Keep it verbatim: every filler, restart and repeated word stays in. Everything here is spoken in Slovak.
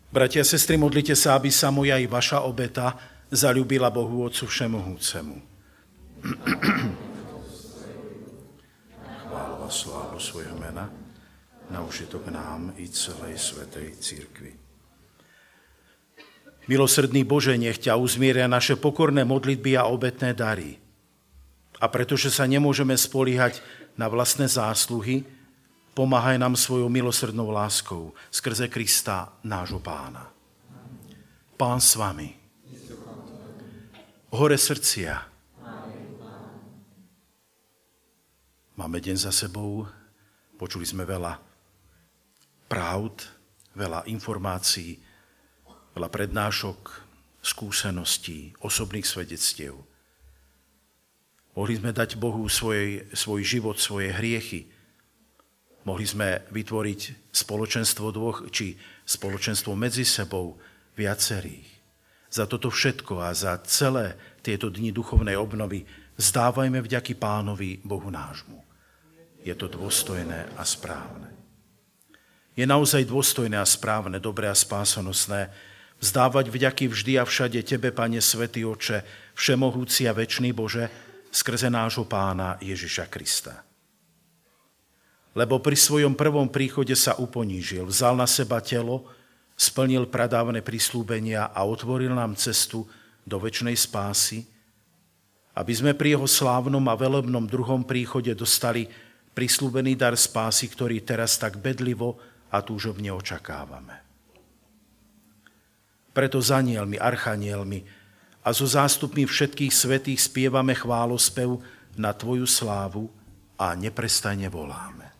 Bratia a sestry, modlite sa, aby sa moja i vaša obeta zaľúbila Bohu Otcu Všemohúcemu. Chválu a slávu svojho mena, na užitok nám i celej svätej cirkvi. Milosrdný Bože, nech ťa uzmieria naše pokorné modlitby a obetné dary. A pretože sa nemôžeme spoliehať na vlastné zásluhy, pomáhaj nám svojou milosrdnou láskou skrze Krista, nášho Pána. Pán s vami. Hore srdcia. Máme deň za sebou, počuli sme veľa pravd, veľa informácií, veľa prednášok, skúseností, osobných svedectiev. Mohli sme dať Bohu svoj, svoj život, svoje hriechy. Mohli sme vytvoriť spoločenstvo dvoch, či spoločenstvo medzi sebou viacerých. Za toto všetko a za celé tieto dni duchovnej obnovy vzdávajme vďaky Pánovi Bohu nášmu. Je to dôstojné a správne. Je naozaj dôstojné a správne, dobré a spásonosné vzdávať vďaky vždy a všade Tebe, Pane Svätý Oče, všemohúci a večný Bože, skrze nášho Pána Ježiša Krista. Lebo pri svojom prvom príchode sa uponížil, vzal na seba telo, splnil pradávne prislúbenia a otvoril nám cestu do večnej spásy, aby sme pri jeho slávnom a velebnom druhom príchode dostali prislúbený dar spásy, ktorý teraz tak bedlivo a túžobne očakávame. Preto s anielmi, archanielmi a so zástupmi všetkých svätých spievame chválospev na Tvoju slávu a neprestajne voláme.